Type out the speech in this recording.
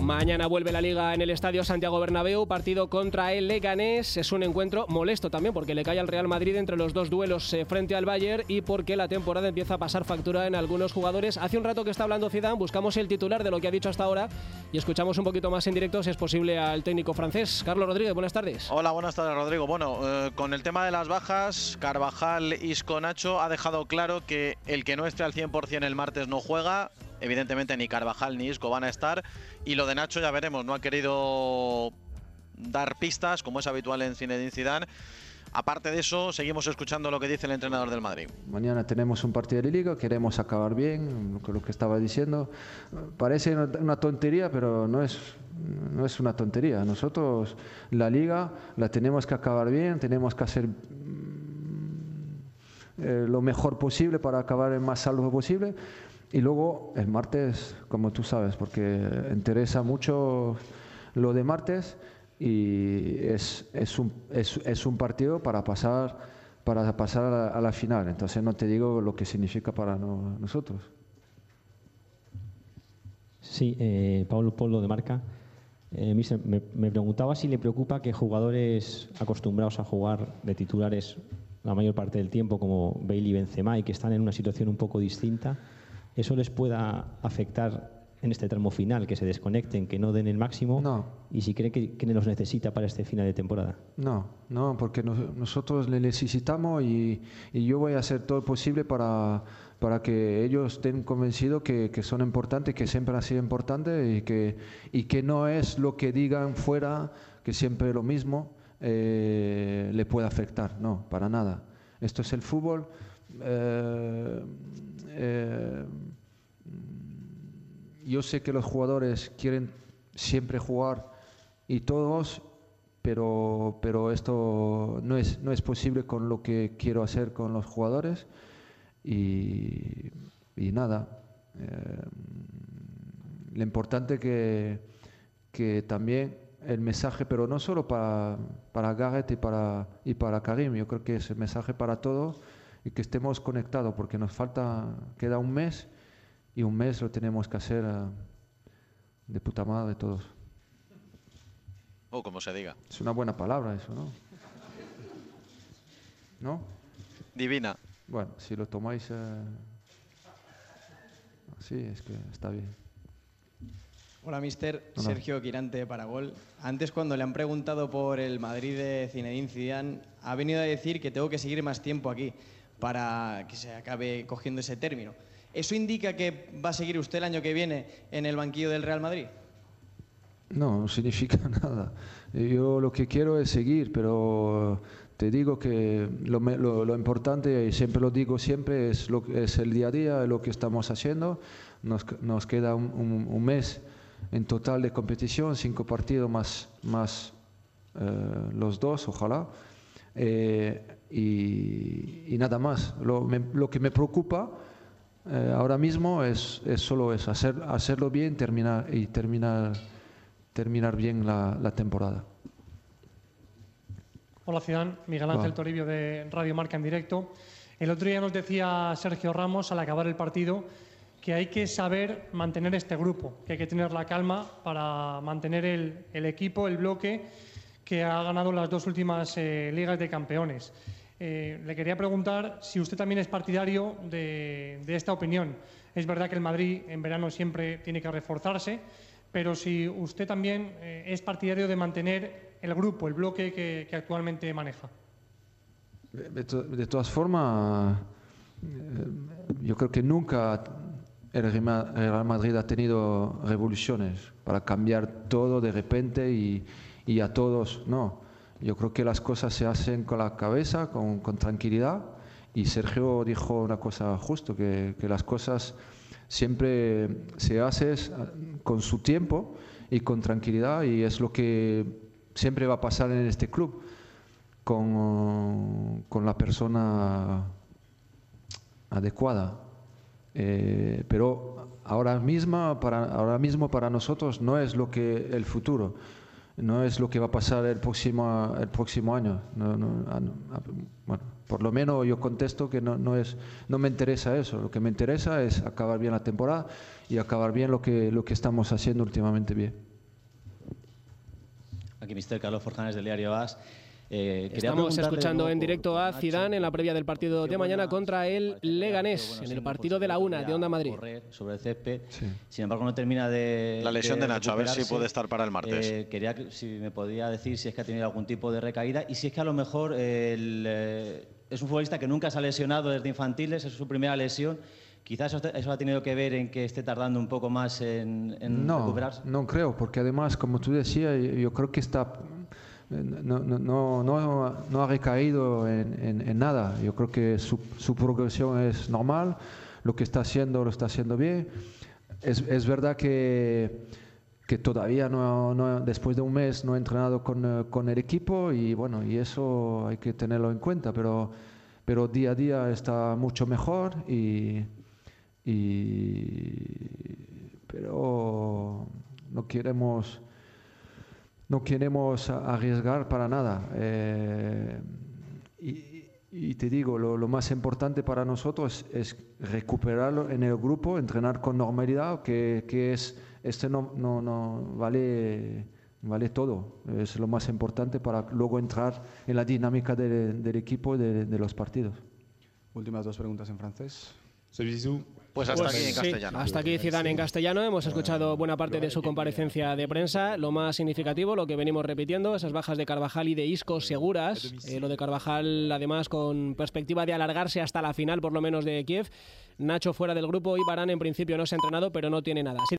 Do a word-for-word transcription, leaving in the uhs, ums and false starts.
Mañana vuelve la Liga en el Estadio Santiago Bernabéu, partido contra el Leganés. Es un encuentro molesto también porque le cae al Real Madrid entre los dos duelos eh, frente al Bayern y porque la temporada empieza a pasar factura en algunos jugadores. Hace un rato que está hablando Zidane, buscamos el titular de lo que ha dicho hasta ahora y escuchamos un poquito más en directo, si es posible, al técnico francés. Carlos Rodríguez, buenas tardes. Hola, buenas tardes, Rodrigo. Bueno, eh, con el tema de las bajas, Carvajal, Isco, Nacho ha dejado claro que el que no esté al cien por cien el martes no juega. Evidentemente ni Carvajal ni Isco van a estar, y lo de Nacho ya veremos, no ha querido dar pistas como es habitual en Zinedine Zidane. Aparte de eso, seguimos escuchando lo que dice el entrenador del Madrid. Mañana tenemos un partido de Liga, queremos acabar bien, lo que estaba diciendo. Parece una tontería, pero no es, no es una tontería. Nosotros la Liga la tenemos que acabar bien, tenemos que hacer eh, lo mejor posible para acabar el más salvo posible. Y luego el martes, como tú sabes, porque interesa mucho lo de martes y es, es, un, es, es un partido para pasar, para pasar a la, a la final. Entonces no te digo lo que significa para no, nosotros. Sí, eh, Pablo Polo de Marca. Eh, mister, me, me preguntaba si le preocupa que jugadores acostumbrados a jugar de titulares la mayor parte del tiempo, como Bale y Benzema, y que están en una situación un poco distinta, eso les pueda afectar en este tramo final, que se desconecten, que no den el máximo. No. Y si cree que, que los necesita para este final de temporada. No, no, porque nos, nosotros le necesitamos y, y yo voy a hacer todo lo posible para, para que ellos estén convencidos que, que son importantes, que siempre han sido importantes y que, y que no es lo que digan fuera, que siempre lo mismo eh, le puede afectar. No, para nada. Esto es el fútbol. Eh, eh, yo sé que los jugadores quieren siempre jugar y todos, pero, pero esto no es, no es posible con lo que quiero hacer con los jugadores y, y nada. Eh, lo importante que, que también el mensaje, pero no solo para, para Gareth y para, y para Karim, yo creo que es el mensaje para todos y que estemos conectados, porque nos falta, queda un mes y un mes lo tenemos que hacer uh, de puta madre todos. O como se diga. Es una buena palabra eso, ¿no? ¿No? Divina. Bueno, si lo tomáis uh, así, es que está bien. Hola, mister. Hola. Sergio Quirante de Paragol. Antes, cuando le han preguntado por el Madrid de Zinedine Zidane, ha venido a decir que tengo que seguir más tiempo aquí para que se acabe cogiendo ese término. ¿Eso indica que va a seguir usted el año que viene en el banquillo del Real Madrid? No, no significa nada. Yo lo que quiero es seguir, pero te digo que lo, lo, lo importante, y siempre lo digo siempre, es, lo, es el día a día, lo que estamos haciendo. Nos, nos queda un, un, un mes en total de competición, cinco partidos más, más eh, los dos, ojalá. Eh, y, y nada más. Lo, me, lo que me preocupa eh, ahora mismo es, es solo eso, hacer, hacerlo bien terminar, y terminar, terminar bien la, la temporada. Hola Zidane, Miguel Ángel Hola. Toribio de Radio Marca en directo. El otro día nos decía Sergio Ramos al acabar el partido que hay que saber mantener este grupo, que hay que tener la calma para mantener el, el equipo, el bloque que ha ganado las dos últimas eh, ligas de campeones. Eh, le quería preguntar si usted también es partidario de, de esta opinión. Es verdad que el Madrid en verano siempre tiene que reforzarse, pero si usted también eh, es partidario de mantener el grupo, el bloque que, que actualmente maneja. De, to, de todas formas, eh, yo creo que nunca el Real Madrid ha tenido revoluciones para cambiar todo de repente y y a todos, no. Yo creo que las cosas se hacen con la cabeza, con, con tranquilidad, y Sergio dijo una cosa justo, que, que las cosas siempre se hacen con su tiempo y con tranquilidad, y es lo que siempre va a pasar en este club, con, con la persona adecuada. Eh, pero ahora mismo, para, ahora mismo para nosotros no es lo que el futuro. No es lo que va a pasar el próximo, el próximo año. No, no, no, bueno, por lo menos yo contesto que no, no, es, no me interesa eso. Lo que me interesa es acabar bien la temporada y acabar bien lo que, lo que estamos haciendo últimamente bien. Aquí mister Carlos Forjanes del diario AS. Eh, Estamos escuchando en directo a Zidane en la previa del partido de mañana contra el Leganés, en el partido de la una de Onda Madrid. Sobre el césped. Sí. Sin embargo, no termina de. La lesión de, de Nacho, a ver si puede estar para el martes. Eh, quería si me podía decir si es que ha tenido algún tipo de recaída y si es que a lo mejor el, eh, es un futbolista que nunca se ha lesionado desde infantiles, es su primera lesión. Quizás eso, eso ha tenido que ver en que esté tardando un poco más en, en no, recuperarse. No creo, porque además, como tú decías, yo creo que está. No, no, no, no, no ha recaído en, en, en nada. Yo creo que su, su progresión es normal, lo que está haciendo lo está haciendo bien. Es, es verdad que, que todavía no, no, después de un mes no ha entrenado con, con el equipo y bueno, y eso hay que tenerlo en cuenta, pero, pero día a día está mucho mejor y, y pero no queremos No queremos arriesgar para nada. Eh, y, y te digo, lo, lo más importante para nosotros es, es recuperarlo en el grupo, entrenar con normalidad, que, que es, este no, no, no vale, vale todo. Es lo más importante para luego entrar en la dinámica de, del equipo y de, de los partidos. Últimas dos preguntas en francés. Pues hasta pues aquí en sí, castellano. Hasta aquí Zidane en castellano. Hemos escuchado buena parte de su comparecencia de prensa. Lo más significativo, lo que venimos repitiendo, esas bajas de Carvajal y de Isco seguras. Eh, lo de Carvajal, además, con perspectiva de alargarse hasta la final, por lo menos, de Kiev. Nacho fuera del grupo y Varane, en principio, no se ha entrenado, pero no tiene nada.